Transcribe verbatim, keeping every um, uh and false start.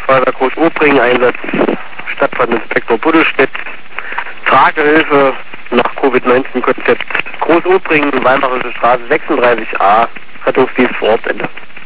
Feuerwehr Groß-Obringen, Einsatz Stadtbrandinspektor Buddelstedt, Tragehilfe nach Covid neunzehn Konzept Groß-Obringen, Weimarische Straße sechsunddreißig a, Rettungsdienst vor Ort, Ende.